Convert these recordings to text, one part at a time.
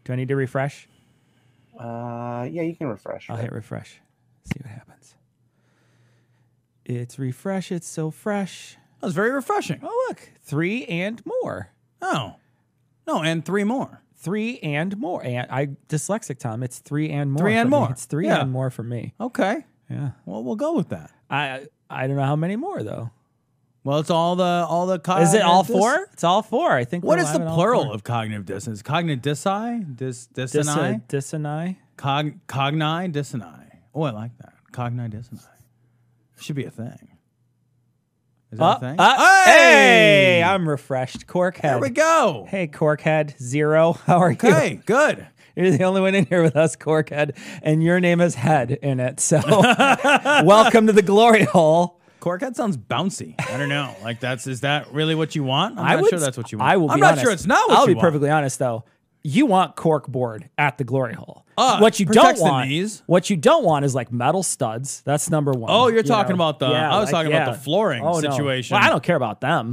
Do I need to refresh? Yeah, you can refresh. I'll right? hit refresh. See what happens. It's refresh. It's so fresh. That was very refreshing. Oh, look. 3 and more. Oh. No, and 3 more. 3 and more. And I dyslexic, Tom. It's 3 and more. 3 and for me. more. It's 3 Yeah. and more for me. Okay. Yeah. Well, we'll go with that. I don't know how many more though. Well, it's all the Is cognitive it all 4? It's all 4. I think. What we're is the live in all plural 4. of cognitive dissonance? Cognitive dissonance? Dissonance. Cogni dissonance. Oh, I like that. Cogni dissonance. Should be a thing. Is that a thing? Hey, I'm refreshed. Corkhead. There we go. Hey, Corkhead 0. How are you? Okay, good. You're the only one in here with us, Corkhead, and your name is Head in it. So, welcome to the glory hole. Corkhead sounds bouncy. I don't know. Like is that really what you want? I'm not sure that's what you want. I will be I'm not honest. sure it's not what I'll you be want. perfectly honest though. You want cork board at the glory hole. What you don't protects the want. knees. What you don't want is like metal studs. That's number 1. Oh, you're You talking know? about the Yeah, I was talking about yeah. the flooring Oh, no. situation. Well, I don't care about them.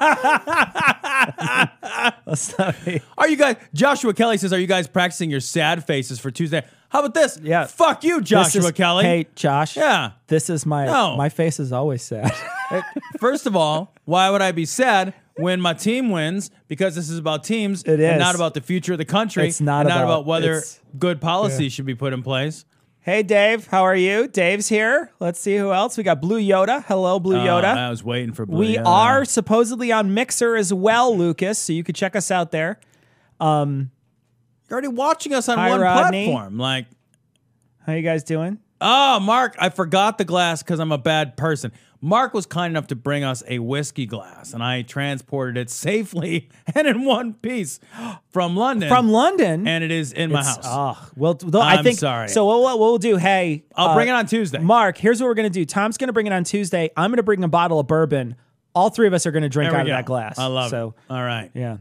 Let's not be- Are you guys Joshua Kelly says, are you guys practicing your sad faces for Tuesday? How about this? Yeah. Fuck you, This Joshua is- Kelly. Hey, Josh. Yeah. This is No. my face is always sad. First of all, why would I be sad when my team wins? Because this is about teams It and is. not about the future of the country. It's not and not about- about whether it's- good policies should be put in place. Hey, Dave. How are you? Dave's here. Let's see who else. We got Blue Yoda. Hello, Blue Yoda. I was waiting for Blue We Yoda. are supposedly on Mixer as well, Lucas, so you could check us out there. You're already watching us on Hi, one Rodney. platform. Like, How you guys doing? oh, Mark, I forgot the glass because I'm a bad person. Mark was kind enough to bring us a whiskey glass, and I transported it safely and in one piece from London. From London. and it is in my house. Oh, well, I I'm think sorry. So what we'll do, hey, I'll bring it on Tuesday. Mark, here's what we're going to do. Tom's going to bring it on Tuesday. I'm going to bring a bottle of bourbon. All 3 of us are going to drink There we out of go. that glass. I love so, it. All right. Yeah.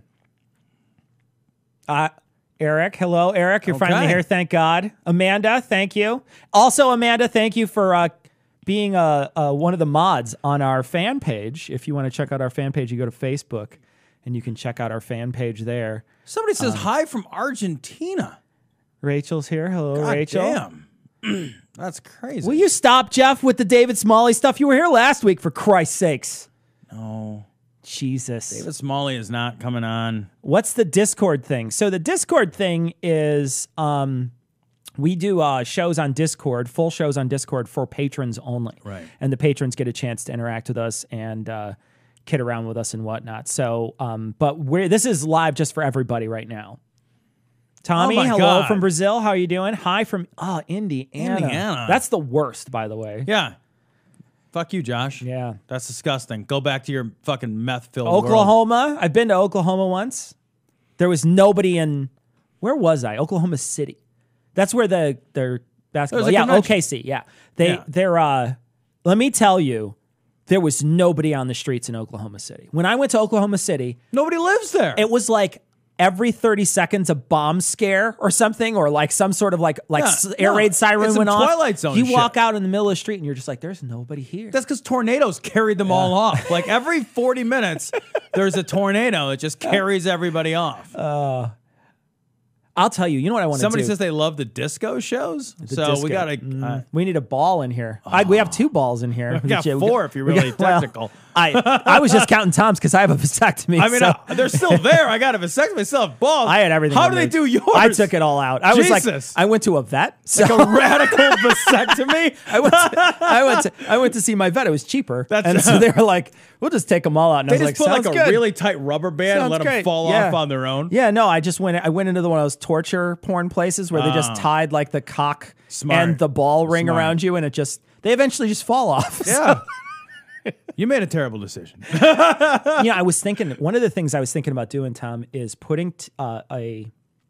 Eric, hello, Eric. You're finally Okay. here. Thank God. Amanda, thank you. Also, Amanda, thank you for being one of the mods on our fan page. If you want to check out our fan page, you go to Facebook and you can check out our fan page there. Somebody says hi from Argentina. Rachel's here. Hello, God Rachel. damn. That's crazy. Will you stop, Jeff, with the David Smalley stuff? You were here last week, for Christ's sakes. No. Jesus. David Smalley is not coming on. What's the Discord thing? So the Discord thing is we do shows on Discord, full shows on Discord for patrons only. Right. And the patrons get a chance to interact with us and kid around with us and whatnot. So, but this is live just for everybody right now. Tommy, Oh my hello God. from Brazil. How are you doing? Hi from Indiana. Indiana. That's the worst, by the way. Yeah. Fuck you, Josh. Yeah. That's disgusting. Go back to your fucking meth-filled world. Oklahoma. I've been to Oklahoma once. There was nobody in. Where was I? Oklahoma City. That's where their basketball. There's a Yeah, convention. OKC. Yeah, they're. Let me tell you, there was nobody on the streets in Oklahoma City. When I went to Oklahoma City, Nobody lives there. it was like every 30 seconds a bomb scare or something, or like some sort of like air raid siren it's some went off. Twilight Zone You shit. walk out in the middle of the street and you're just like, there's nobody here. That's because tornadoes carried them all off. Like every 40 minutes, there's a tornado that just carries everybody off. I'll tell you. You know what I want to do? Somebody says they love the disco shows. So disco. we got to. We need a ball in here. We have 2 balls in here. We got 4 if you're really technical. I was just counting Tom's because I have a vasectomy. I mean, so they're still there. I got a vasectomy. I still have balls. I had everything. How on do they me. do yours? I took it all out. I was like, Jesus. I went to a vet. So Like a radical vasectomy. I went to see my vet. It was cheaper. That's- and so they were like, we'll just take them all out. And They I was just put like sounds a good. really tight rubber band and Sounds let them great. fall Yeah. off on their own. Yeah, no, I went into one of those torture porn places where they just tied like the cock Smart. and the ball ring Smart. around you, and they eventually just fall off. Yeah. You made a terrible decision. I was thinking, one of the things I was thinking about doing, Tom, is putting a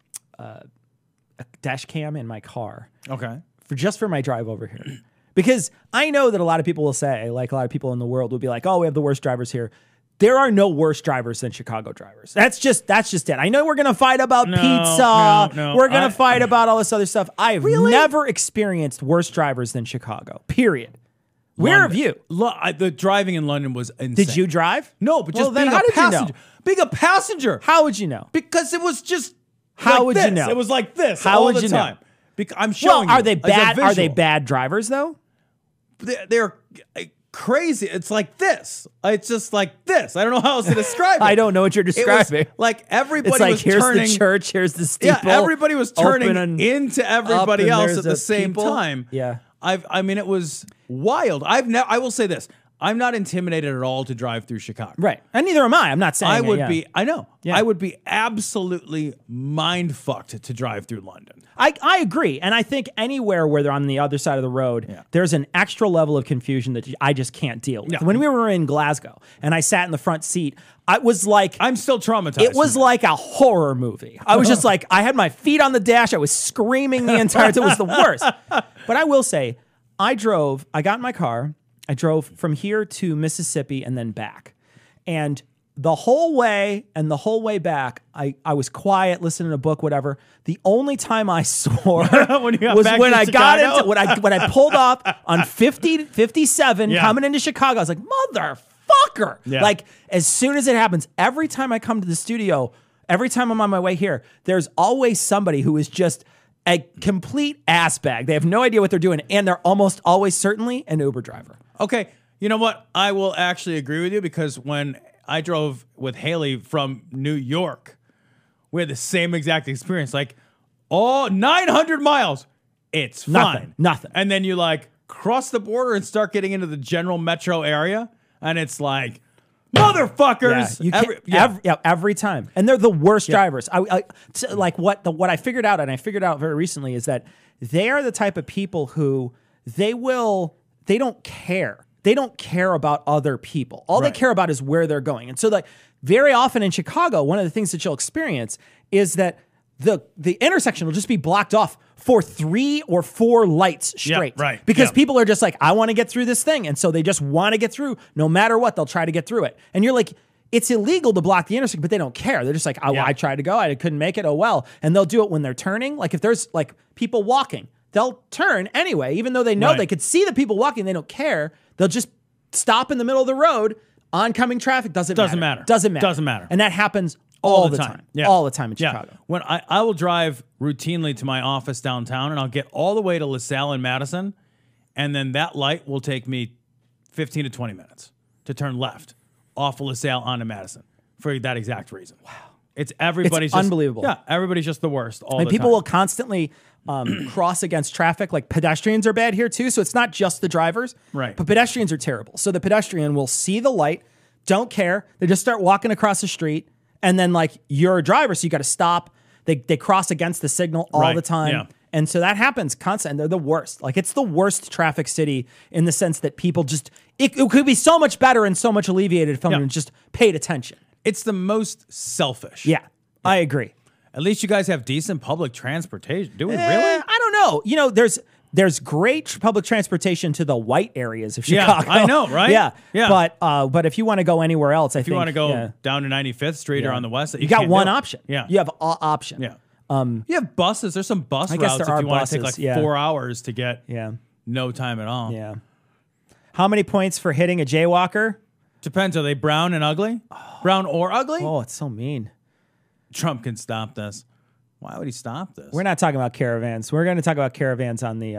dash cam in my car Okay. for my drive over here. Because I know that a lot of people will say, like a lot of people in the world will be like, oh, we have the worst drivers here. There are no worse drivers than Chicago drivers. That's just it. I know we're going to fight about pizza. no, We're going to fight about all this other stuff. I've never experienced worse drivers than Chicago, period. Where have you? The driving in London was insane. Did you drive? No, but Well, just then being how a did you know? passenger. Being a passenger. How would you know? Because it was just How Like would you this. know? It was like this How all would the you know? time. I'm showing Well, are you they as a bad? Are they visual. bad drivers though? They're crazy. It's like this. It's just like this. I don't know how else to describe it. I don't know what you're It was describing. like everybody It's like was here's turning. the church, here's the steeple. Yeah, everybody was turning open and into up, everybody and else there's at the a same people. time. Yeah. I mean, it was wild. I will say this. I'm not intimidated at all to drive through Chicago. Right. And neither am I. I'm not saying I it, would yeah. be, I know. Yeah. I would be absolutely mind fucked to drive through London. I agree. And I think anywhere where they're on the other side of the road, Yeah. there's an extra level of confusion that I just can't deal with. Yeah. When we were in Glasgow and I sat in the front seat, I was like, I'm still traumatized. it was like a horror movie. I was just like, I had my feet on the dash. I was screaming the entire time. It was the worst. But I will say, I got in my car. I drove from here to Mississippi and then back. And the whole way and the whole way back, I was quiet, listening to a book, whatever. The only time I swore When you got was back when to I got Chicago? into when I pulled up on 57 Yeah. coming into Chicago. I was like, motherfucker. Yeah. Like, as soon as it happens, every time I come to the studio, every time I'm on my way here, there's always somebody who is just a complete ass bag. They have no idea what they're doing, and they're almost always certainly an Uber driver. Okay, you know what? I will actually agree with you because when I drove with Haley from New York, we had the same exact experience. Like, 900 miles, it's fine. Nothing. And then you like cross the border and start getting into the general metro area, and it's like, motherfuckers. You can't, every time, and they're the worst drivers. Like what I figured out, and I figured out very recently, is that they are the type of people who they don't care. They don't care about other people. All they Right. care about is where they're going. And so, like, very often in Chicago, one of the things that you'll experience is that the intersection will just be blocked off for 3 or 4 lights straight. right. Because Yeah. people are just like, I want to get through this thing. And so they just want to get through no matter what. They'll try to get through it. And you're like, it's illegal to block the intersection, but they don't care. They're just like, Yeah. I tried to go. I couldn't make it. Oh, well. And they'll do it when they're turning. Like if there's like people walking, they'll turn anyway, even though they know Right. they could see the people walking. They don't care. They'll just stop in the middle of the road. Oncoming traffic doesn't matter. Doesn't matter. And that happens all the time. Yeah. All the time in Yeah. Chicago. When I will drive routinely to my office downtown, and I'll get all the way to LaSalle and Madison, and then that light will take me 15 to 20 minutes to turn left off of LaSalle onto Madison for that exact reason. Wow. It's everybody's just, unbelievable. Yeah, everybody's just the worst all And the people time. will constantly cross against traffic. Like pedestrians are bad here too. So it's not just the drivers. Right. But pedestrians are terrible. So the pedestrian will see the light, don't care. They just start walking across the street. And then like you're a driver, so you got to stop. They cross against the signal all Right. the time. Yeah. And so that happens constantly. And they're the worst. Like it's the worst traffic city in the sense that people just, it could be so much better and so much alleviated if someone Yeah. just paid attention. It's the most selfish. Yeah, I agree. At least you guys have decent public transportation. Do we Eh, really? I don't know. You know, there's great public transportation to the white areas of Yeah, Chicago. I know, right? Yeah, Yeah. But if you want to go anywhere else, If you want to go down to 95th Street or on the west, you got can't one do it. option. Yeah. you have an option. Yeah. You have buses. There's some bus I guess routes there if are you want to take buses, like yeah. 4 hours to get yeah, no time at all. yeah. How many points for hitting a jaywalker? Depends. Are they brown and ugly? Brown or ugly? Oh, it's so mean. Trump can stop this. Why would he stop this? We're not talking about caravans. We're going to talk about caravans on the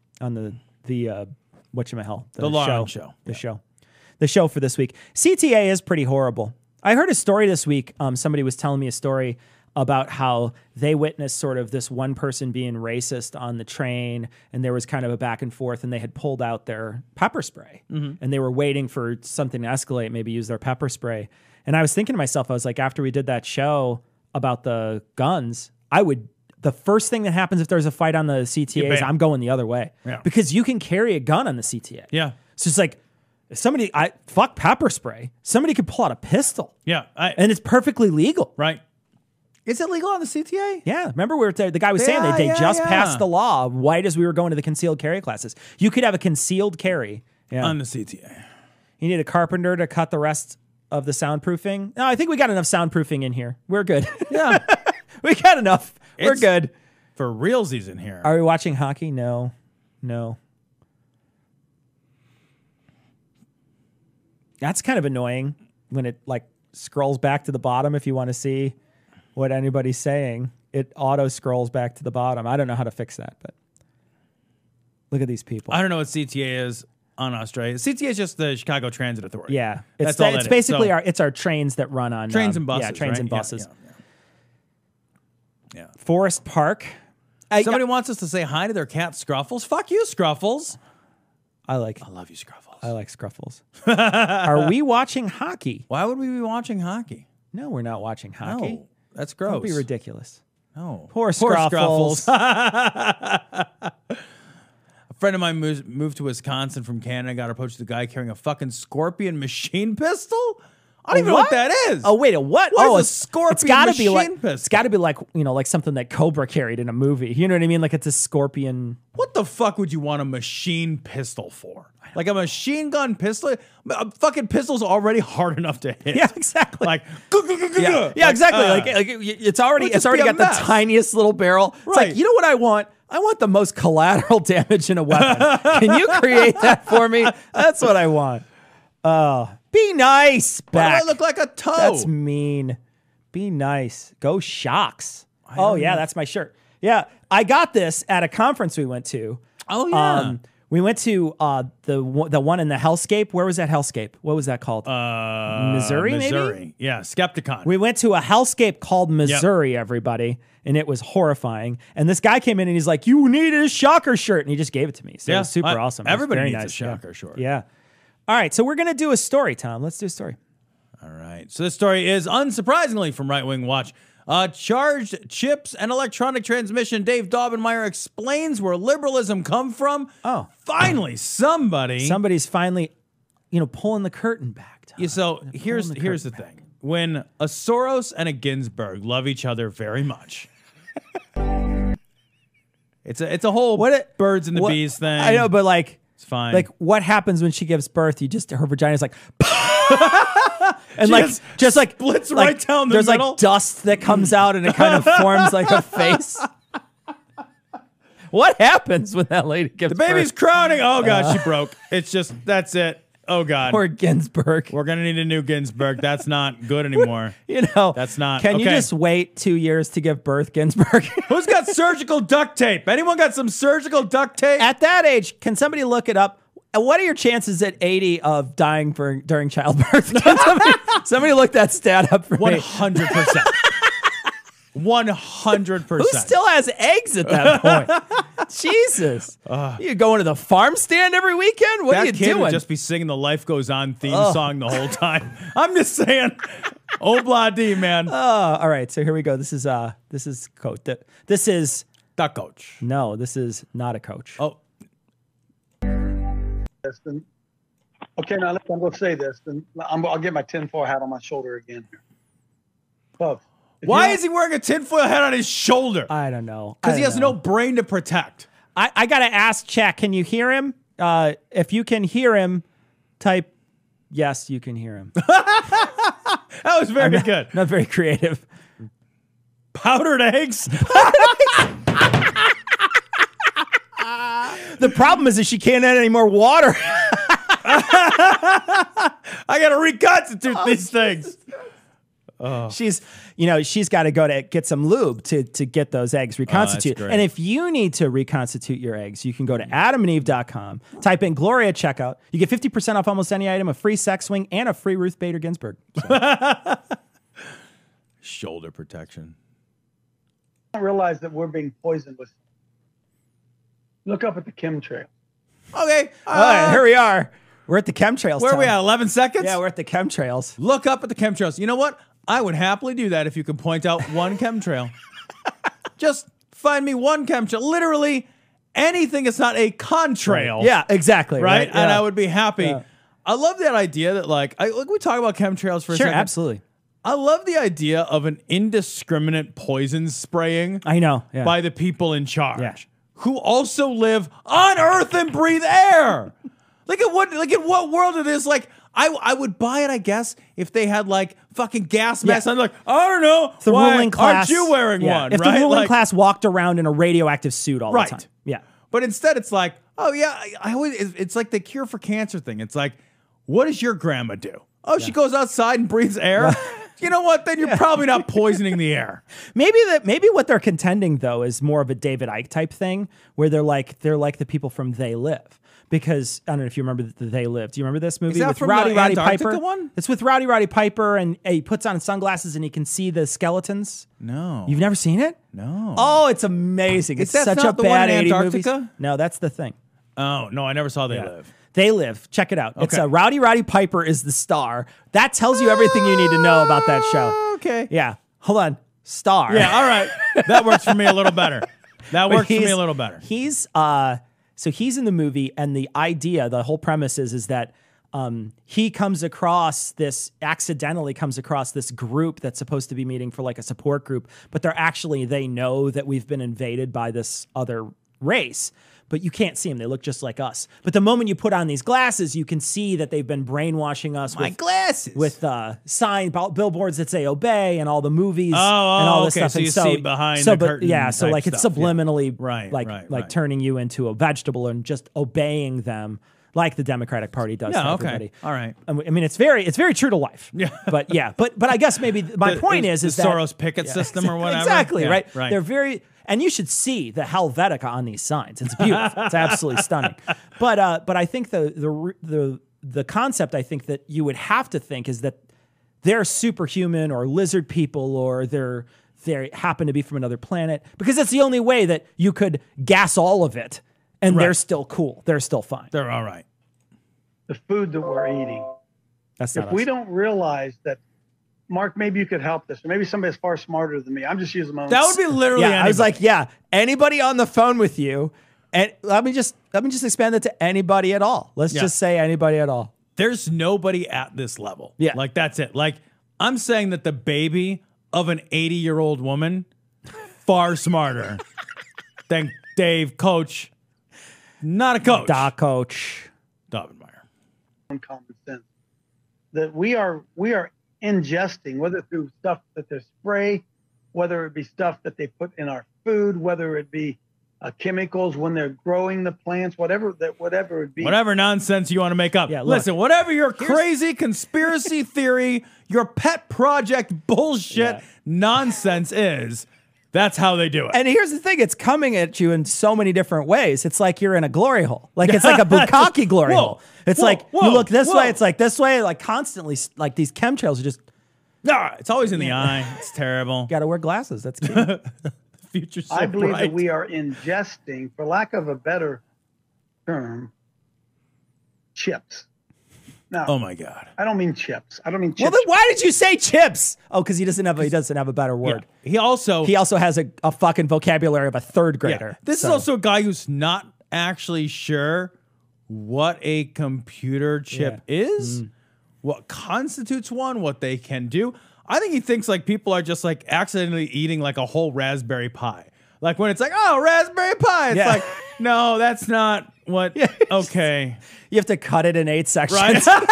whatchamahell, The Lauren Show. The show for this week. CTA is pretty horrible. I heard a story this week. Somebody was telling me a story about how they witnessed sort of this one person being racist on the train, and there was kind of a back and forth, and they had pulled out their pepper spray, and they were waiting for something to escalate, maybe use their pepper spray. And I was thinking to myself, I was like, after we did that show about the guns, the first thing that happens if there's a fight on the CTA is bail. I'm going the other way. Yeah. Because you can carry a gun on the CTA. Yeah. So it's like, if somebody, fuck pepper spray. Somebody could pull out a pistol. Yeah. And it's perfectly legal. Right. Is it legal on the CTA? Yeah. Remember we were the guy was saying they just passed the law right as we were going to the concealed carry classes. You could have a concealed carry. Yeah. On the CTA. You need a carpenter to cut the rest of the soundproofing. No, I think we got enough soundproofing in here. We're good. Yeah. We got enough. We're It's- good. For realsies in here. Are we watching hockey? No. That's kind of annoying when it like scrolls back to the bottom if you want to see what anybody's saying. it auto scrolls back to the bottom. I don't know how to fix that, but look at these people. I don't know what CTA is on Australia. CTA is just the Chicago Transit Authority. Yeah, That's all that it's is. basically So- our trains that run on Trains and buses. Yeah, trains right? and buses. Yeah. Forest Park. Somebody wants us to say hi to their cat Scruffles. Fuck you, Scruffles. I like Love you, Scruffles. Scruffles. Are we watching hockey? Why would we be watching hockey? No, we're not watching hockey. No, that's gross. Don't be ridiculous. No. Poor Scruffles. A friend of mine moved to Wisconsin from Canada, got approached with a guy carrying a fucking scorpion machine pistol. I don't even know what that is. Oh wait, a what? What oh, is a scorpion It's gotta be machine like pistol? it's got to be like like something that Cobra carried in a movie. You know what I mean? Like it's a scorpion. What the fuck would you want a machine pistol for? Like a machine gun pistol? A fucking pistol's already hard enough to hit. Yeah, exactly. Like, yeah, exactly. It's already just got be a the mess. tiniest little barrel. It's Right. like, you know what I want? I want the most collateral damage in a weapon. Can you create that for me? That's what I want. Be nice, Why back. do I look like a toe? That's mean. Be nice. Go Shocks. Oh yeah, that's my shirt. Yeah, I got this at a conference we went to. Oh, yeah. We went to the one in the Hellscape. Where was that Hellscape? What was that called? Missouri, maybe? Missouri. Yeah, Skepticon. We went to a Hellscape called Missouri, everybody, and it was horrifying. And this guy came in and he's like, "You need a Shocker shirt," and he just gave it to me. So it was super awesome. It was Everybody very needs nice. a Shocker shirt. Yeah. All right, so we're gonna do a story, Tom. Let's do a story. All right. So this story is, unsurprisingly, from Right Wing Watch. Charged chips and electronic transmission. Dave Daubenmire explains where liberalism come from. Oh. Finally, Somebody's finally, pulling the curtain back. Tom. Yeah, so They're here's pulling the curtain thing. When a Soros and a Ginsburg love each other very much. It's a whole birds and the bees thing. I know, but it's fine. Like, what happens when she gives birth? Her vagina's like, and She just like splits right down the there's middle. like dust that comes out and it kind of forms like a face. What happens when that lady gives the baby's birth? crowning. Oh God, she broke. It's just that's it. Oh God. Poor Ginsburg. We're gonna need a new Ginsburg. That's not good anymore. That's not- Can you okay. just wait 2 years to give birth, Ginsburg? Who's got surgical duct tape? Anyone got some surgical duct tape? At that age, can somebody look it up? What are your chances at 80 of dying during childbirth? Can somebody look that stat up for me? 100%. 100%. Who still has eggs at that point? Jesus. You going to the farm stand every weekend? What that are you kid doing? would just be singing the Life Goes On theme song the whole time. I'm just saying. Obla man. All right, so here we go. This is coach. This is The coach. no, this is not a coach. Oh, Okay, now I'm going to say this. Then I'll get my tinfoil hat on my shoulder again here. Puff. why is he wearing a tinfoil hat on his shoulder? I don't know. Because he I has don't no know. brain to protect. I gotta ask Chat. Can you hear him? If you can hear him, type yes. You can hear him. That was very good. Not very creative. Powdered eggs. The problem is that she can't add any more water. I got to reconstitute these things. She's got to go to get some lube to get those eggs reconstituted. great. And if you need to reconstitute your eggs, you can go to adamandeve.com, type in Gloria at checkout. You get 50% off almost any item, a free sex swing, and a free Ruth Bader Ginsburg. So, Shoulder protection. I realize that we're being poisoned with. Look up at the chemtrail. Okay. all right, here we are. We're at the chemtrails. Where are we Tom. at? 11 seconds? Yeah, we're at the chemtrails. Look up at the chemtrails. You know what? I would happily do that if you could point out one chemtrail. Just find me one chemtrail. Literally anything that's not a contrail. Yeah, exactly. Right? And Yeah. I would be happy. Yeah. I love that idea that we talk about chemtrails for a Sure, second. absolutely. I love the idea of an indiscriminate poison spraying I know. Yeah. by the people in charge Yeah. who also live on Earth and breathe air. Look at what world it is. Like, I would buy it, I guess, if they had like fucking gas masks. Yeah. I'm like, I don't know. the why ruling class. aren't you wearing yeah, one? If right? the ruling Like, class walked around in a radioactive suit all Right. the time. Yeah. But instead, it's like, oh yeah, I always. It's like the cure for cancer thing. It's like, what does your grandma do? Oh, she goes outside and breathes air. you know what? Then you're probably not poisoning the air. Maybe what they're contending though is more of a David Icke type thing, where they're like the people from They Live. Because I don't know if you remember the They Live. Do you remember this movie that with from Rowdy the Roddy Antarctica Piper? one? It's with Rowdy Piper, and he puts on sunglasses and he can see the skeletons. No. You've never seen it? No. Oh, it's amazing. It's that such not a the one bad in 80 Antarctica? movies. No, that's the thing. Oh, no, I never saw They Live. They Live. Check it out. It's Okay. Rowdy Piper is the star. That tells you everything you need to know about that show. Okay. Yeah. Hold on. Star. Yeah, all right. That works for me a little better. That works for me a little better. So he's in the movie, and the idea, the whole premise is that he accidentally comes across this group that's supposed to be meeting for like a support group, but they know that we've been invaded by this other race, but you can't see them. They look just like us. But the moment you put on these glasses, you can see that they've been brainwashing us Glasses. with billboards that say obey and all the movies and Oh, all this okay. stuff. So and you see behind the curtain Yeah, so type like it's stuff, yeah. subliminally Right. turning you into a vegetable and just obeying them like the Democratic Party does to everybody. All right. I mean, it's very true to life. Yeah. But I guess maybe my point is the that Soros picket system or whatever. Exactly, Yeah, right? right. They're very, and you should see the Helvetica on these signs. It's beautiful. It's absolutely stunning. But I think the concept I think that you would have to think is that they're superhuman or lizard people, or they happen to be from another planet, because that's the only way that you could gas all of it and they're still cool. They're still fine. They're all right. The food that we're eating. That's If not we us. don't realize that, Mark, maybe you could help this, or maybe somebody's far smarter than me. I'm just using my own. That would be literally Yeah, I was anybody. like, anybody on the phone with you, and let me just expand it to anybody at all. Let's just say anybody at all. There's nobody at this level. Yeah. Like, that's it. Like, I'm saying that the baby of an 80-year-old woman, far smarter than Dave, coach, not a coach. Coach. Dobbenmeyer. common sense that we are ingesting, whether through stuff that they spray, whether it be stuff that they put in our food, whether it be chemicals when they're growing the plants, whatever it be. Whatever nonsense you want to make up. Yeah, look, listen, whatever your crazy conspiracy theory, your pet project bullshit nonsense is, that's how they do it. And here's the thing, it's coming at you in so many different ways. It's like you're in a glory hole. Like it's like a bukkake glory hole. It's like you look this way, it's like this way, like constantly, like these chemtrails are just It's always in the eye. It's terrible. got to wear glasses. That's key. Future's so I believe bright. that we are ingesting, for lack of a better term, chips. Now, Oh my God. I don't mean chips. I don't mean chips. Well, then why did you say chips? Oh, because he doesn't have a better word. Yeah. He also He also has a fucking vocabulary of a third grader. This is also a guy who's not actually sure what a computer chip is, what constitutes one, what they can do. I think he thinks like people are just like accidentally eating like a whole Raspberry Pi. Like when it's like, oh, Raspberry Pi. It's like, no, that's not what. Okay. You have to cut it in 8 sections. Right.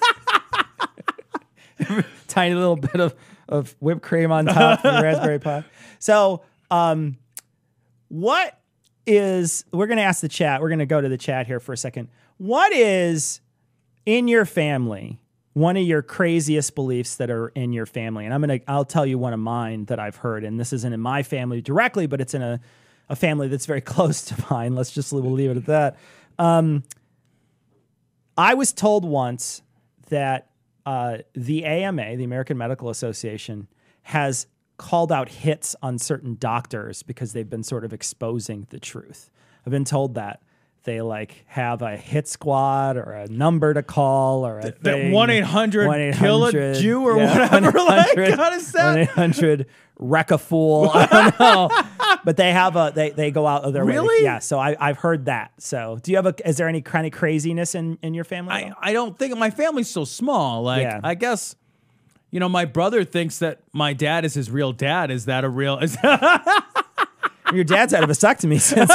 Tiny little bit of whipped cream on top of the Raspberry Pi. So, what is, we're going to ask the chat. We're going to go to the chat here for a second. What is in your family one of your craziest beliefs that are in your family? And I'll tell you one of mine that I've heard, and this isn't in my family directly, but it's in a family that's very close to mine. We'll leave it at that. I was told once that the AMA, the American Medical Association, has called out hits on certain doctors because they've been sort of exposing the truth. I've been told that. They like have a hit squad or a number to call or a That thing. 1-800 kill a Jew or whatever. Like, how does that? 1-800 wreck a fool. I don't know. But they have they go out of their way. Really? Yeah. So I've heard that. So do you have is there any kind of craziness in your family? I don't think my family's so small. Like, I guess, my brother thinks that my dad is his real dad. Is that a real? Your dad's had a vasectomy since.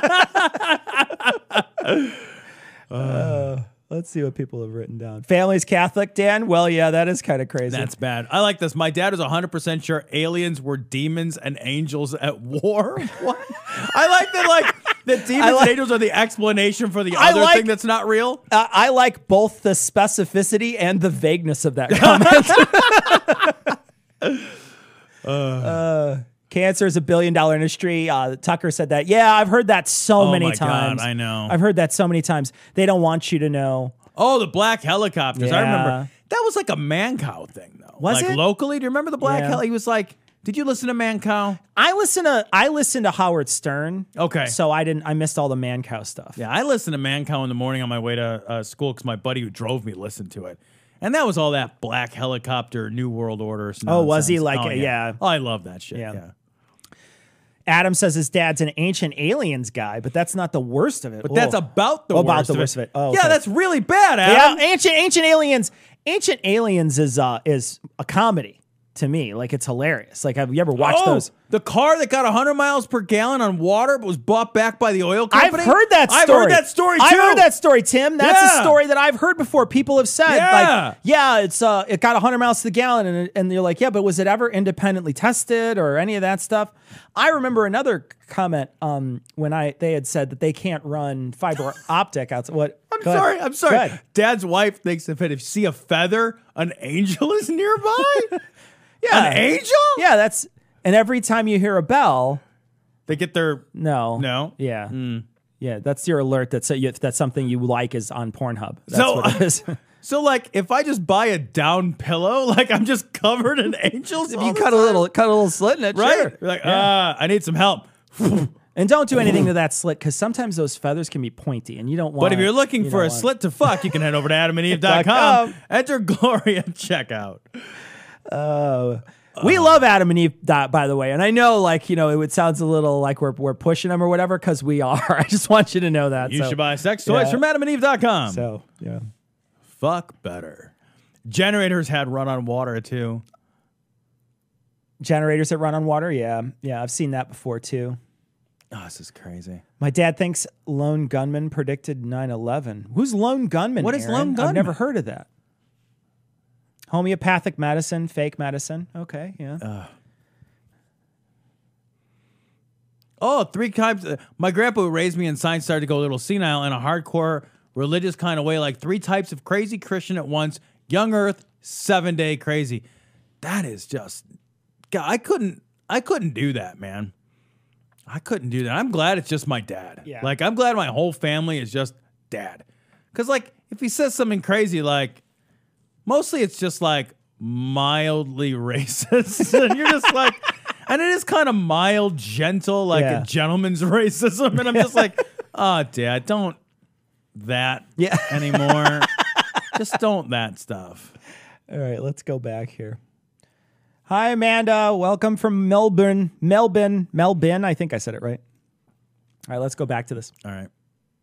Let's see what people have written down. Family's Catholic, Dan? Well, yeah, that is kind of crazy. That's bad. I like this. My dad is 100% sure aliens were demons and angels at war. What? I like that. Like the demons and angels are the explanation for the other thing that's not real. I like both the specificity and the vagueness of that comment. Cancer is $1 billion industry. Tucker said that. Yeah, I've heard that so many times. God, I know. I've heard that so many times. They don't want you to know. Oh, the black helicopters. I Yeah. remember. That was like a Man Cow thing, though. Was like it? locally? Do you remember the black Yeah. heli? He was like, did you listen to Man Cow? I listen to Howard Stern. Okay. So I missed all the Man Cow stuff. Yeah, I listened to Man Cow in the morning on my way to school because my buddy who drove me listened to it. And that was all that black helicopter, New World Order. Oh, was he nonsense. like, yeah. Oh, I love that shit. Yeah. Yeah. Adam says his dad's an Ancient Aliens guy, but that's not the worst of it. But that's about the worst of worst of it. Oh, yeah, okay. that's really bad, Yeah, Adam. Ancient Aliens. Ancient Aliens is a comedy to me. Like, it's hilarious. Like, have you ever watched those? The car that got 100 miles per gallon on water but was bought back by the oil company? I've heard that story. I've heard that story, too. I've heard that story, Tim. That's Yeah. a story that I've heard before. People have said, Yeah. like, yeah, it got 100 miles to the gallon, and you're like, yeah, but was it ever independently tested or any of that stuff? I remember another comment when they had said that they can't run fiber optic outside. What? I'm Go ahead. sorry. Go sorry. ahead. Dad's wife thinks if you see a feather, an angel is nearby? Yeah. An angel? Yeah, that's, and every time you hear a bell, They get their... no. No? Yeah. Yeah, that's your alert that's something you like is on Pornhub. That's So- what it is. So, like, if I just buy a down pillow, like, I'm just covered in angels If all you the cut a time? little slit in it, Right? sure. You're like, I need some help. And don't do anything to that slit because sometimes those feathers can be pointy and you don't want. But if you're looking for a slit to fuck, you can head over to adamandeve.com, enter Gloria, and check out. we love Adam and Eve, by the way, and I know, like, you know, it sounds a little like we're pushing them or whatever because we are. I just want you to know that. You should buy sex toys yeah. from adamandeve.com. So yeah, Fuck better. Generators had run on water, too. generators that run on water. Yeah, I've seen that before too. Oh, this is crazy. My dad thinks lone gunman predicted 9/11. Who's lone gunman? What is Aaron? lone gunman? I've never heard of that. Homeopathic medicine, fake medicine. Okay, yeah. Oh, 3 times. My grandpa who raised me in science started to go a little senile in a hardcore religious kind of way, like 3 types of crazy Christian at once. Young Earth, 7-day crazy. That is just, God, I couldn't do that, man. I couldn't do that. I'm glad it's just my dad. Yeah. Like, I'm glad my whole family is just dad. Because, like, if he says something crazy, like, mostly it's just, like, mildly racist. And you're just like, and it is kind of mild, gentle, like Yeah. a gentleman's racism. And I'm just like, oh, Dad, don't that anymore. Just don't that stuff. All right, let's go back here. Hi, Amanda. Welcome from Melbourne. I think I said it right. All right, let's go back to this. All right.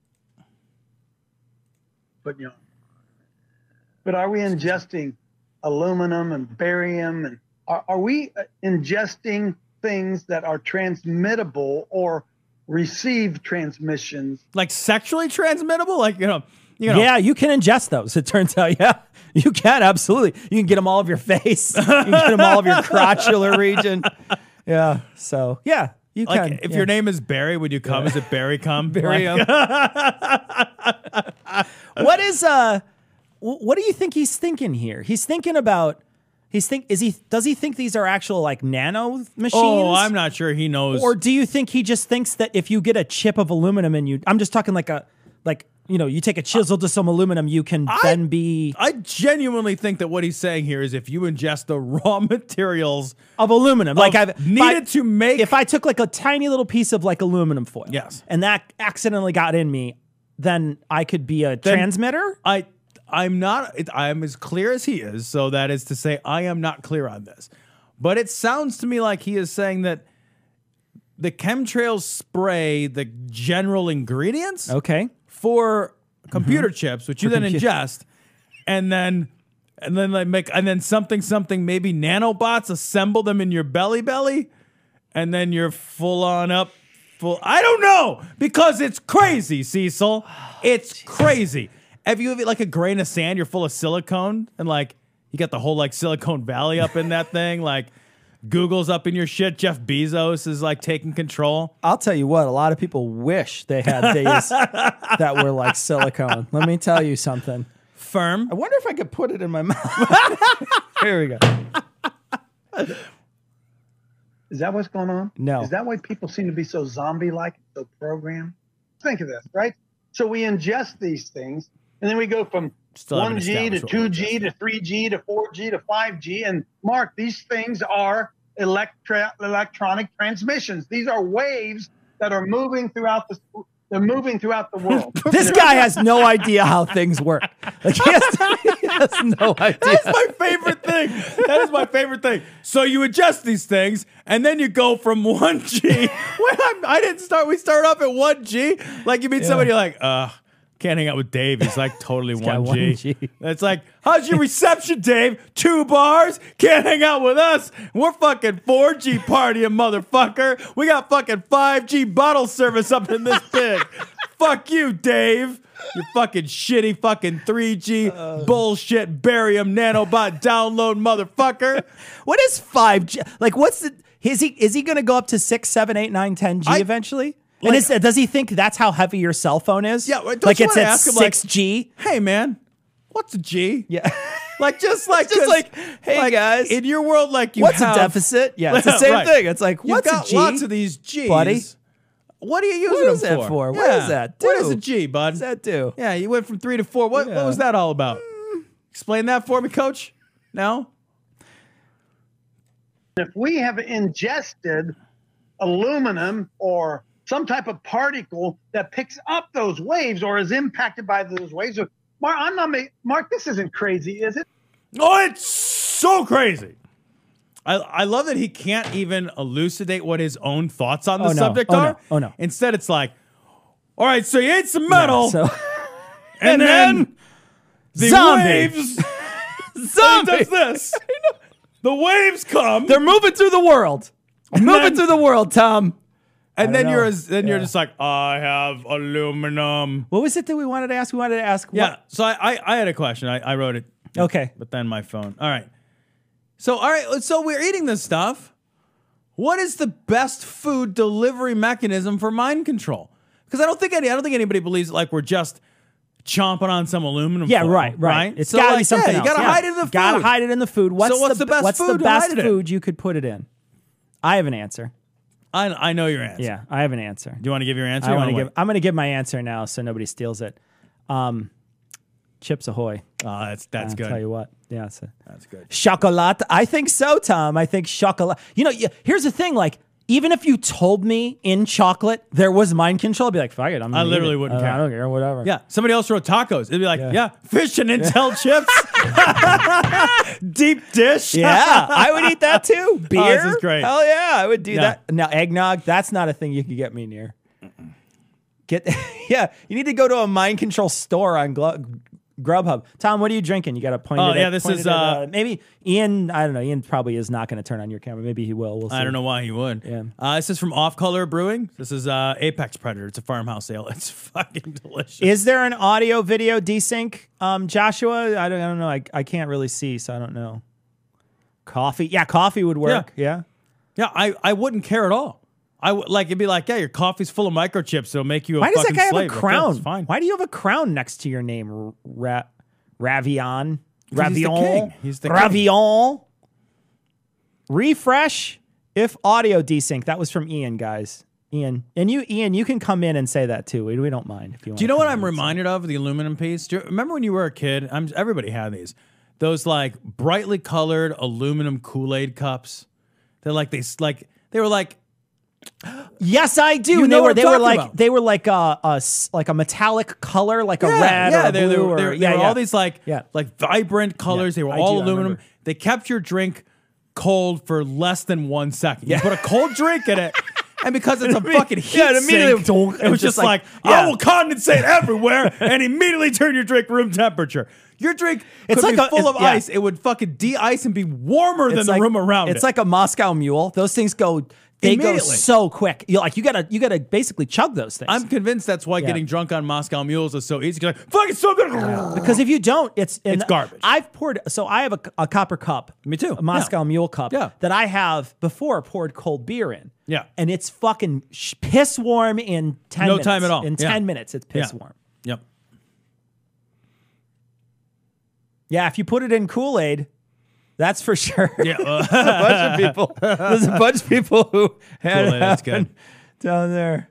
But are we ingesting aluminum and barium, and are we ingesting things that are transmittable or receive transmissions? Like sexually transmittable? Like, you know. Yeah, you can ingest those. It turns out, yeah, you can absolutely. You can get them all over your face. You can get them all over your crotchular region. Yeah. So yeah, you Like, can. if yeah. your name is Barry, would you come? Is it Barry come? Barium. What is what do you think he's thinking here? He's thinking about. Does he think these are actual like nano machines? Oh, I'm not sure he knows. Or do you think he just thinks that if you get a chip of aluminum and I'm just talking you take a chisel to some aluminum, you can then be I genuinely think that what he's saying here is if you ingest the raw materials of aluminum. Like I've to make. If I took like a tiny little piece of like aluminum foil, Yes. and that accidentally got in me, then I could be a transmitter. I'm not. I'm as clear as he is. So that is to say, I am not clear on this. But it sounds to me like he is saying that the chemtrails spray the general ingredients Okay. for computer chips, which you then ingest, and then something maybe nanobots assemble them in your belly, and then you're full on up. I don't know, because it's crazy, Cecil. It's crazy. If you have like a grain of sand, you're full of silicone, and like you got the whole like Silicon Valley up in that thing, like Google's up in your shit. Jeff Bezos is like taking control. I'll tell you what, a lot of people wish they had days that were like silicone. Let me tell you something. Firm. I wonder if I could put it in my mouth. Here we go. Is that what's going on? No. Is that why people seem to be so zombie-like, so programmed? Think of this, right? So we ingest these things, and then we go from Still haven't 1G to established what we're 2G to 3G to 4G to 5G. And Mark, these things are electronic transmissions. These are waves that are moving throughout the world. This guy has no idea how things work. Like he has no idea. That's my favorite thing. That is my favorite thing. So you adjust these things, and then you go from 1G. I didn't start. We start off at 1G. Like you meet somebody, you're like, can't hang out with Dave. He's like totally 1G. 1G. It's like, how's your reception, Dave? 2 bars? Can't hang out with us. We're fucking 4G partying, motherfucker. We got fucking 5G bottle service up in this pig. Fuck you, Dave. You fucking shitty fucking 3G bullshit barium nanobot download motherfucker. What is 5G? Like, what's the? Is he going to go up to 6, 7, 8, 9, 10G eventually? And does he think that's how heavy your cell phone is? Yeah, don't like you it's wanna at ask him, like, 6G. Hey man, what's a G? Yeah, just like, hey guys, in your world, like you what's have, a deficit? Yeah, it's the same Right. thing. It's like You've what's got a G? lots of these G's, buddy? What are you using What is them that for? for? What does that do? What is a G, bud? What does that do? Yeah, you went from 3 to 4. What was that all about? Explain that for me, Coach. No. If we have ingested aluminum or some type of particle that picks up those waves or is impacted by those waves, Mark, this isn't crazy, is it? Oh, it's so crazy. I love that he can't even elucidate what his own thoughts on the subject are. Oh, no. Instead, it's like, all right, so you ate some metal, So, and then the zombie. waves. zombie. He does this. The waves come, They're moving through the world. Moving through the world, Tom. and then don't you're know. just like, I have aluminum. What was it that we wanted to ask? We wanted to ask. Yeah. So I had a question. I wrote it. Okay. But then my phone. All right. So we're eating this stuff. What is the best food delivery mechanism for mind control? Because I don't think anybody believes like we're just chomping on some aluminum. Yeah, foil, right. It's So, got to like, be something yeah, else. You gotta hide it in the food. Gotta hide it in the food. What's the best what's food the to best hide it in? food you could put it in? I have an answer. I know your answer. Yeah, I have an answer. Do you want to give your answer? I'm or you wanna going to give my answer now so nobody steals it. Chips Ahoy. wait? Oh, that's I'll good. tell you what. Yeah, That's good. chocolate. I think so, Tom. I think chocolate. You know, here's the thing. Like, even if you told me in chocolate there was mind control, I'd be like, fuck it. I literally wouldn't care. I don't care. Whatever. Yeah. Somebody else wrote tacos. It'd be like, yeah, fish and Intel chips. Deep dish. Yeah, I would eat that too. Beer. Oh, this is great. Hell yeah, I would do Yeah. that. Now, eggnog, that's not a thing you could get me near. Yeah, you need to go to a mind control store on Grubhub. Tom, what are you drinking? You got to point it Oh, at. yeah, this point is, it at, maybe Ian, I don't know. Ian probably is not going to turn on your camera. Maybe he will. We'll see. I don't know why he would. Yeah. This is from Off Color Brewing. This is Apex Predator. It's a farmhouse ale. It's fucking delicious. Is there an audio video desync, Joshua? I don't know. I can't really see, so I don't know. Coffee? Yeah, coffee would work. Yeah. Yeah, I wouldn't care at all. It'd be like, yeah, your coffee's full of microchips. It'll make you a Why does that fucking guy slave. have a Okay, crown? it's fine. Why do you have a crown next to your name? Ravion? Because he's the king. He's the king. Ravion? Refresh if audio desync. That was from Ian, guys. Ian, you can come in and say that too. We don't mind if you want. Do you know what I'm reminded of? The aluminum piece. Do you remember when you were a kid? Everybody had these. Those like brightly colored aluminum Kool-Aid cups. They were like. Yes, I do. You know what I'm talking about. They were like a metallic color, like a red or a blue. They were all these like vibrant colors. Yeah, They were I all do, I aluminum. remember. They kept your drink cold for less than 1 second. You put a cold drink in it, and because it's a fucking heat it immediately sink, it was just like, I will condensate everywhere and immediately turn your drink room temperature. Your drink It's could like be full of yeah. ice. It would fucking de-ice and be warmer than the room around it. It's like a Moscow Mule. Those things go. They go Immediately. so quick. You gotta basically chug those things. I'm convinced that's why getting drunk on Moscow Mules is so easy. You're like, fuck, it's so good. because if you don't, it's garbage. I've poured. So I have a copper cup. Me too. A Moscow Mule cup. Yeah. That I have before poured cold beer in. Yeah. And it's fucking piss warm in 10 No minutes. time at all. In Yeah. 10 minutes, it's piss Yeah. warm. Yep. Yeah. If you put it in Kool-Aid, That's for sure. Yeah, a bunch of people. There's a bunch of people who had Kool-Aid, it that's happen good. down there.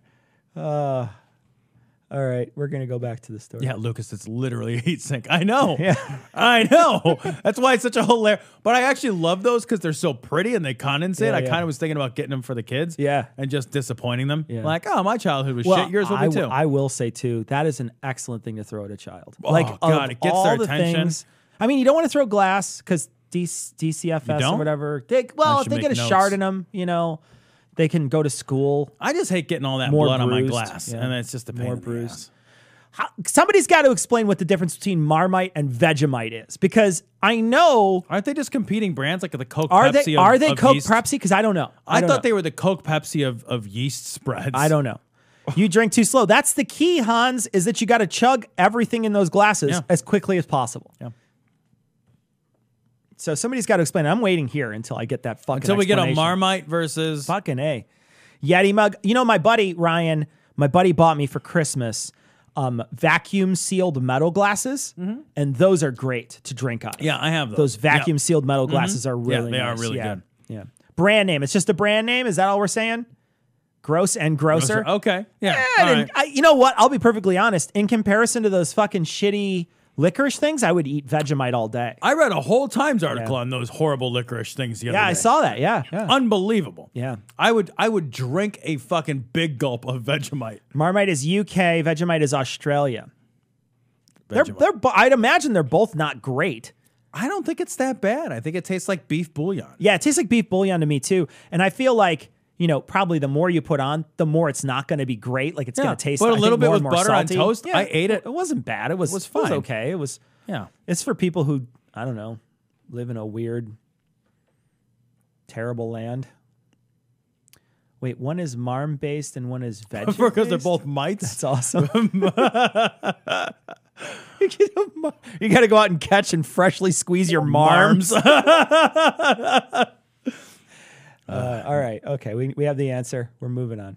All right, we're gonna go back to the story. Yeah, Lucas, it's literally a heat sink. I know. Yeah. I know. That's why it's such a hilarious. But I actually love those because they're so pretty and they condensate. Yeah, I yeah. kind of was thinking about getting them for the kids. Yeah. And just disappointing them. Yeah. Like, oh, my childhood was Well, shit. Yours will be too. I will say too, that is an excellent thing to throw at a child. Oh, like God, of it gets all their the attention. things. I mean, you don't want to throw glass because DCFS don't? or whatever. If should they make get a notes. shard in them, they can go to school. I just hate getting all that More blood on my bruised, glass. yeah. And it's just a pain More in the bruised. ass. Somebody's got to explain what the difference between Marmite and Vegemite is, because I know. Aren't they just competing brands like the Coke Are Pepsi they of, are they of Coke yeast? Pepsi? Because I don't know. I don't thought know. they were the Coke Pepsi of yeast spreads. I don't know. You drink too slow. That's the key, Hans, is that you got to chug everything in those glasses Yeah. as quickly as possible. Yeah. So somebody's got to explain it. I'm waiting here until I get that fucking Until we get a explanation. Marmite versus. Fucking A. Yeti mug. My buddy, Ryan, bought me for Christmas vacuum sealed metal glasses, and those are great to drink out of. Yeah, I have those. Those vacuum Yeah. sealed metal glasses are Yeah, really they are nice. really Yeah. good. Yeah. Brand name. It's just a brand name. Is that all we're saying? Gross and grosser. Okay. Yeah. I all didn't- right. you know what? I'll be perfectly honest. In comparison to those fucking shitty licorice things, I would eat Vegemite all day. I read a whole Times article on those horrible licorice things the other day. Yeah, I saw that. Yeah. Yeah. Unbelievable. Yeah. I would drink a fucking big gulp of Vegemite. Marmite is UK. Vegemite is Australia. Vegemite. I'd imagine they're both not great. I don't think it's that bad. I think it tastes like beef bouillon. Yeah, it tastes like beef bouillon to me too. And I feel like, probably the more you put on, the more it's not going to be great. Like it's going to taste but a I think, little bit more with and more butter on salty. toast. Yeah, I ate it. It wasn't bad. It was fine. It was okay. Yeah. It's for people who, I don't know, live in a weird, terrible land. Wait, one is marm based and one is veggie. Because they're both mites. That's awesome. You got to go out and catch and freshly squeeze your marms. All right. Okay. We have the answer. We're moving on.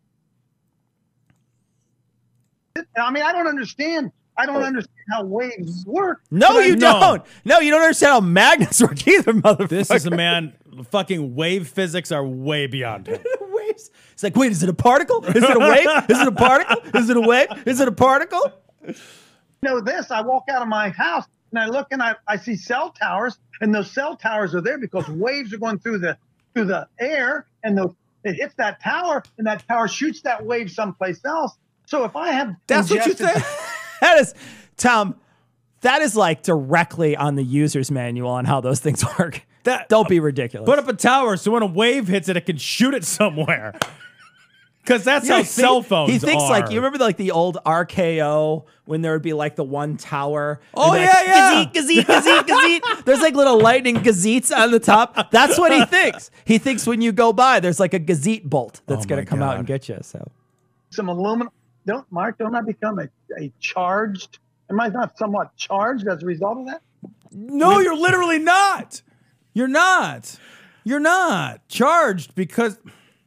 I mean, I don't understand. I don't understand how waves work. No, But I you know. don't. No, you don't understand how magnets work either, motherfucker. This is a man. Fucking wave physics are way beyond him. Waves. It's like, wait, is it a particle? Is it a wave? Is it a particle? Is it a wave? Is it a particle? This, I walk out of my house and I look and I see cell towers, and those cell towers are there because waves are going through the air, and it hits that tower, and that tower shoots that wave someplace else. So if I have That's what you ingested- think? That is, Tom, that is like directly on the user's manual on how those things work. Don't be ridiculous. Put up a tower so when a wave hits it, it can shoot it somewhere. Because that's how cell phones He thinks are. like, you remember like the old RKO when there would be like the one tower? Oh, and be yeah. Gazette, gazette, gazette. There's like little lightning gazettes on the top. That's what he thinks. He thinks when you go by, there's like a gazette bolt that's Oh going my to come out God. and get you. So some aluminum, don't I become a charged? Am I not somewhat charged as a result of that? No, you're literally not. You're not. You're not charged because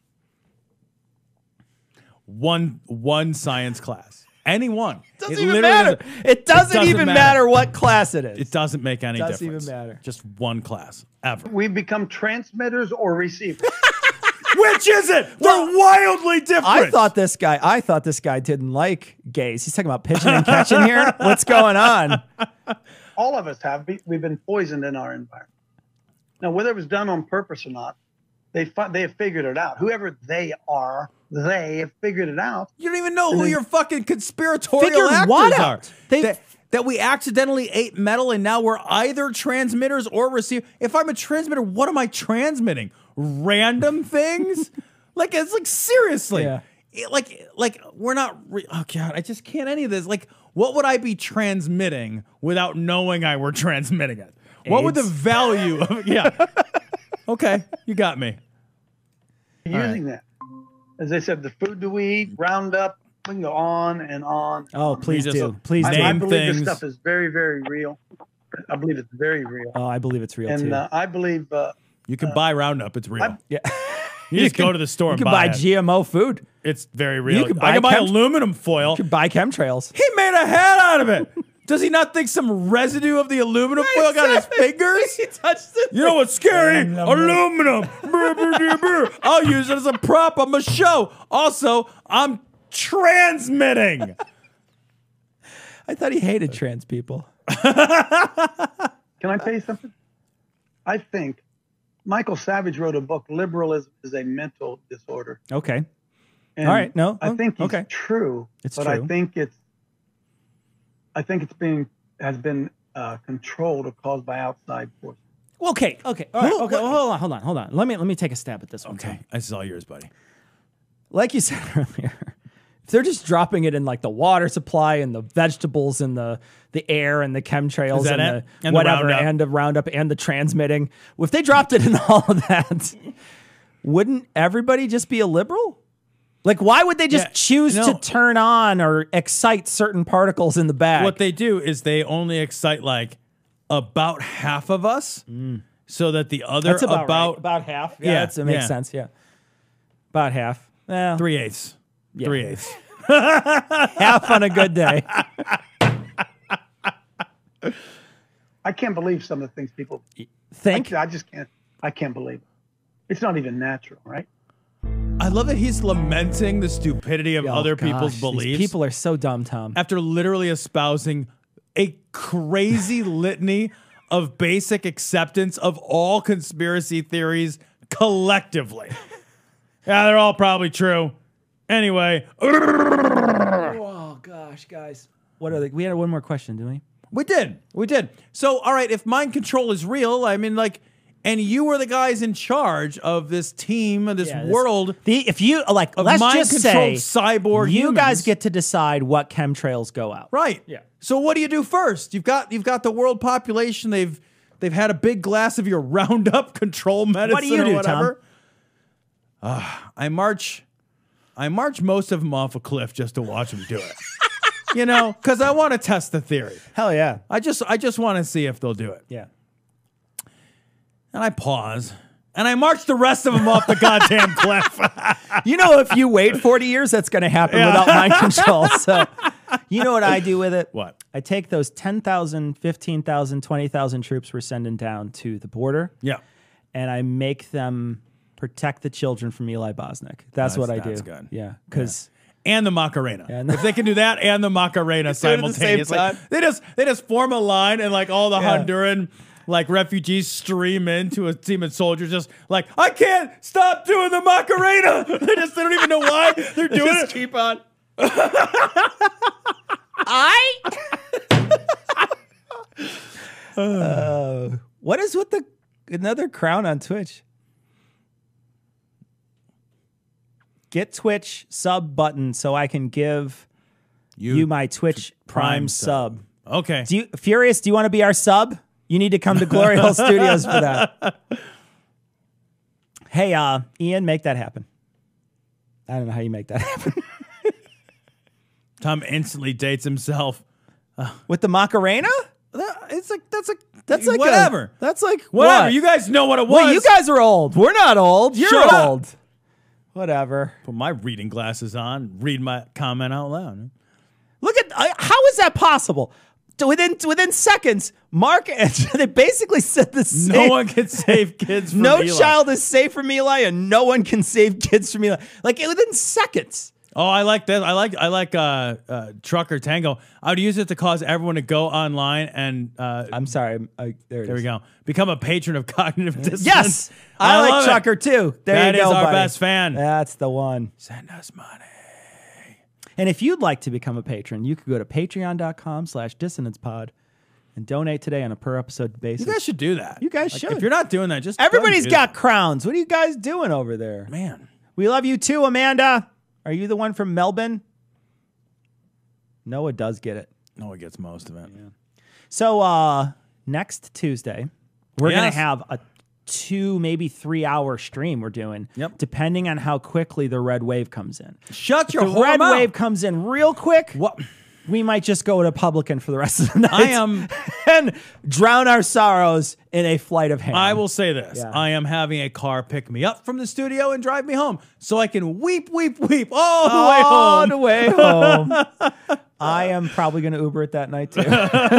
one science class. Any one. doesn't It even literally matter. It doesn't even matter. matter what class it is. It doesn't make any Doesn't difference. even matter. Just one class ever. We become transmitters or receivers. Which is it? They're wildly different. I thought this guy didn't like gays. He's talking about pitching and catching here. What's going on? All of us have. We've been poisoned in our environment. Now, whether it was done on purpose or not, they have figured it out. Whoever they are, they have figured it out. You don't even know who your fucking conspiratorial Figured actors what are. out? They- That we accidentally ate metal and now we're either transmitters or receivers. If I'm a transmitter, what am I transmitting? Random things? It's like seriously. Yeah. Like we're not. Oh God, I just can't any of this. Like, what would I be transmitting without knowing I were transmitting it? What would the AIDS? value of? Yeah. Okay, you got me. Using that. As they said, the food that we eat, Roundup, we can go on and on. Oh, please just- do. Please I do. Name believe things. this stuff is very, very real. I believe it's very real. Oh, I believe it's real And too. I believe You can buy Roundup. It's real. Yeah. You just go to the store You and can buy buy it. GMO food. It's very real. can I buy can buy chem- aluminum foil. You can buy chemtrails. He made a hat out of it. Does he not think some residue of the aluminum foil got on his fingers? He touched it. You know what's scary? Aluminum. I'll use it as a prop on my show. Also, I'm transmitting. I thought he hated trans people. Can I tell you something? I think Michael Savage wrote a book, Liberalism is a Mental Disorder. Okay. And All right. No. I think okay. it's true. It's but true. I think it's has been controlled or caused by outside forces. Okay. Okay. All right. Okay. Well, hold on. Let me take a stab at this one. Okay, this is all yours, buddy. Like you said earlier, if they're just dropping it in like the water supply and the vegetables and the air and the chemtrails Is that and it? the And the whatever Roundup. and the Roundup and the transmitting, if they dropped it in all of that, wouldn't everybody just be a liberal? Like, why would they just choose to turn on or excite certain particles in the bag? What they do is they only excite like about half of us, so that the other That's about half. Yeah, that makes yeah. sense. Yeah, about half. Well, 3/8. Yeah. 3/8. half on a good day. I can't believe some of the things people Think. I just can't. I can't believe it. It's not even natural, right? I love that he's lamenting the stupidity of Oh, other gosh, people's these beliefs. People are so dumb, Tom. After literally espousing a crazy litany of basic acceptance of all conspiracy theories collectively. Yeah, they're all probably true. Anyway. Oh gosh, guys. What are they? We had one more question, didn't we? We did. So, all right, if mind control is real, I mean, like, and you were the guys in charge of this team, of this world. If you like, of let's just say cyborg you humans. guys get to decide what chemtrails go out. Right. Yeah. So what do you do first? You've got the world population. They've had a big glass of your Roundup control medicine. What do you or do, whatever. I march most of them off a cliff just to watch them do it. You know, because I want to test the theory. Hell yeah. I just want to see if they'll do it. Yeah. And I pause. And I march the rest of them off the goddamn cliff. You know, if you wait 40 years, that's going to happen without mind control. So, you know what I do with it? What? I take those 10,000, 15,000, 20,000 troops we're sending down to the border. Yeah. And I make them protect the children from Eli Bosnick. That's what I do. That's good. Yeah. Because And the Macarena. Yeah, if they can do that and the Macarena it at the same simultaneously, time. they just form a line and like all the Honduran like refugees stream into a team of soldiers, just like, I can't stop doing the Macarena. they don't even know why they're doing it. keep on. What is with another crown on Twitch? Get Twitch sub button so I can give you my Twitch Prime sub. Okay. Furious, do you want to be our sub? You need to come to Glory Hole Studios for that. Hey, Ian, make that happen. I don't know how you make that happen. Tom instantly dates himself. With the Macarena? That's like whatever. That's like whatever. You guys know what it was. Well, you guys are old. We're not old. You're Shut up. old. Whatever. Put my reading glasses on. Read my comment out loud. Look at how is that possible? Within seconds, Mark they basically said the same. No one can save kids from No Eli. child is safe from Eli, and no one can save kids from Eli. Like within seconds. Oh, I like that. I like Trucker Tango. I would use it to cause everyone to go online and I'm sorry. There we go. Become a patron of Cognitive Dissonance. Yes, I like love it. Trucker too. There That you go, is our buddy. best fan. That's the one. Send us money. And if you'd like to become a patron, you could go to patreon.com/dissonancepod and donate today on a per episode basis. You guys should do that. You guys should. If you're not doing that, just Everybody's go do got crowns. What are you guys doing over there? that. Man. We love you too, Amanda. Are you the one from Melbourne? Noah does get it. Noah gets most of it. So next Tuesday, we're going Yes. to have a 2, maybe 3 hour stream we're doing. Yep. Depending on how quickly the red wave comes in. Shut your The whore red mouth. wave comes in real quick. What? We might just go Republican for the rest of the night. I am. and drown our sorrows in a flight of ham. I will say this. Yeah. I am having a car pick me up from the studio and drive me home so I can weep all the way home. All the way home. I am probably going to Uber it that night too.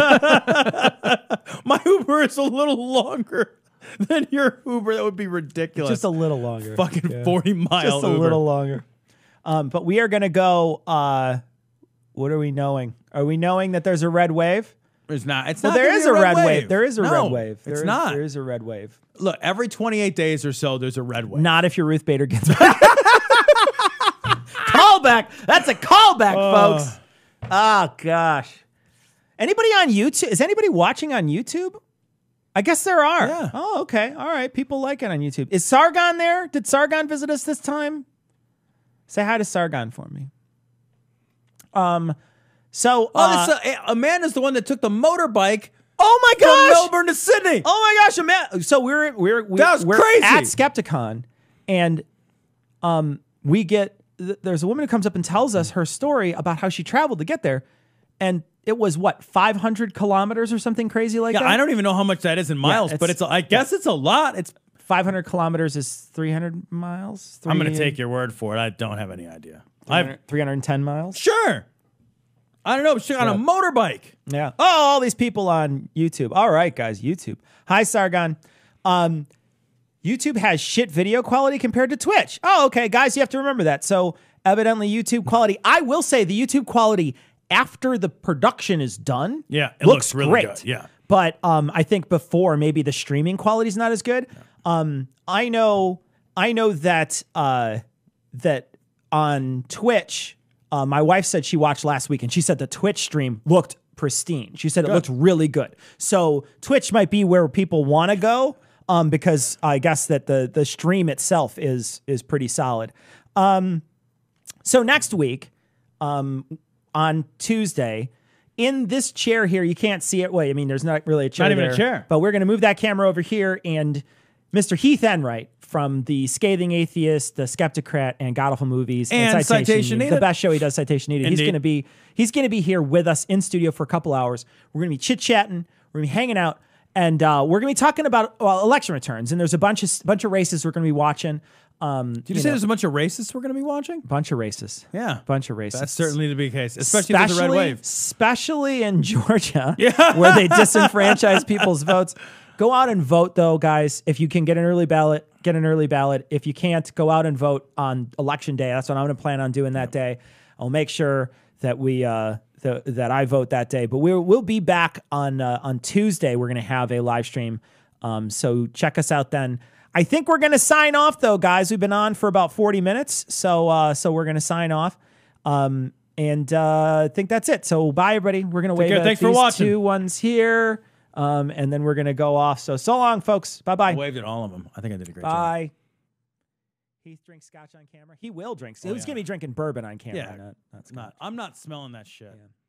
My Uber is a little longer than your Uber. That would be ridiculous. Just a little longer. Fucking 40 mile Just a Uber. little longer. But we are going to go. What are we knowing? Are we knowing that there's a red wave? It's not. It's Well, not. there gonna is be a red wave. There is a No, red wave. It's not. There is a red wave. Look, every 28 days or so, there's a red wave. Not if your Ruth Bader Ginsburg. Callback. That's a callback, folks. Oh, gosh. Anybody on YouTube? Is anybody watching on YouTube? I guess there are. Yeah. Oh, okay. All right. People like it on YouTube. Is Sargon there? Did Sargon visit us this time? Say hi to Sargon for me. Amanda's the one that took the motorbike Oh my from gosh! Melbourne to Sydney. Oh my gosh, Amanda. So we're That was crazy. at Skepticon, and we get there's a woman who comes up and tells us her story about how she traveled to get there, and it was what 500 kilometers or something crazy like that. I don't even know how much that is in miles, but I guess it's a lot. It's 500 kilometers is 300 miles. I'm going to take your word for it. I don't have any idea. 310 miles. Sure. I don't know. She's on a motorbike. Yeah. Oh, all these people on YouTube. All right, guys, YouTube. Hi, Sargon. YouTube has shit video quality compared to Twitch. Oh, okay, guys, you have to remember that. So evidently YouTube quality. I will say the YouTube quality after the production is done. Yeah, it looks really great. good. Yeah. But I think before maybe the streaming quality is not as good. I know that that on Twitch, my wife said she watched last week and she said the Twitch stream looked pristine. She said it looked really good. So Twitch might be where people want to go because I guess that the stream itself is pretty solid. So next week, on Tuesday, in this chair here, you can't see it. Wait, I mean, there's not really a chair. Not even a there, chair. But we're going to move that camera over here, and Mr. Heath Enright from the Scathing Atheist, the Skepticrat, and Godawful Movies, And Citation Needed. the best show he does, Citation Needed. Indeed. He's going to be here with us in studio for a couple hours. We're going to be chit chatting. We're going to be hanging out, and we're going to be talking about election returns. And there's a bunch of races we're going to be watching. Did you say there's a bunch of racists we're going to be watching? Bunch of races. Yeah. Bunch of races. That's certainly to be the case, especially if there's a red wave. Especially in Georgia, where they disenfranchise people's votes. Go out and vote, though, guys. If you can get an early ballot, get an early ballot. If you can't, go out and vote on Election Day. That's what I'm going to plan on doing that day. I'll make sure that that I vote that day. But we'll be back on Tuesday. We're going to have a live stream. So check us out then. I think we're going to sign off, though, guys. We've been on for about 40 minutes, so we're going to sign off. And I think that's it. So bye, everybody. We're going to wave at Thanks these for watching. two ones here, and then we're going to go off. So long, folks. Bye-bye. I waved at all of them. I think I did a great job. Bye. Heath drinks scotch on camera. He will drink. He's going to be drinking bourbon on camera. Yeah. Not scotch. I'm not smelling that shit. Yeah.